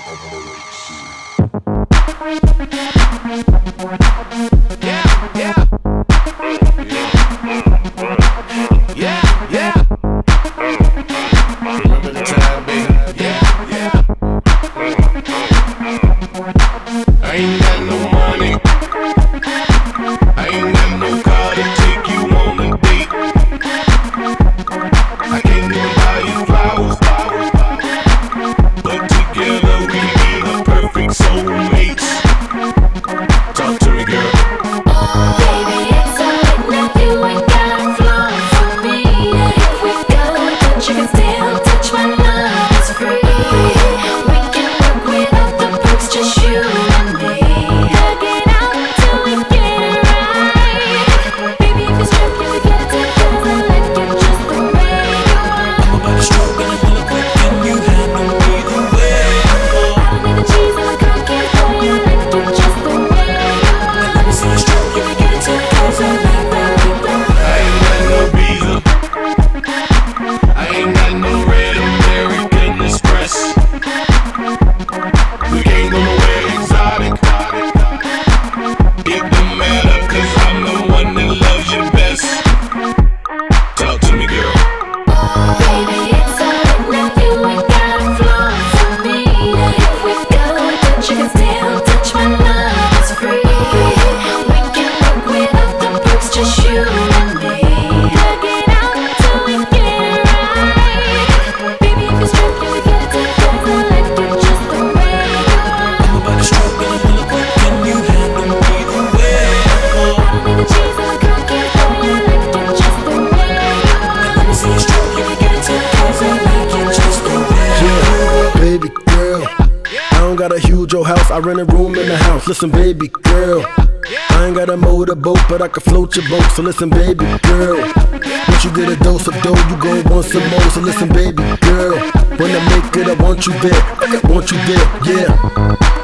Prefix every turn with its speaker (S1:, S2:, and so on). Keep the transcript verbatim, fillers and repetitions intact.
S1: got a huge old house, I rent a room in the house. Listen, baby girl, I ain't got a motorboat, but I can float your boat. So listen, baby girl, once you get a dose of dough, you gon' want some more. So listen, baby girl, when I make it, I want you there, I want you there, yeah.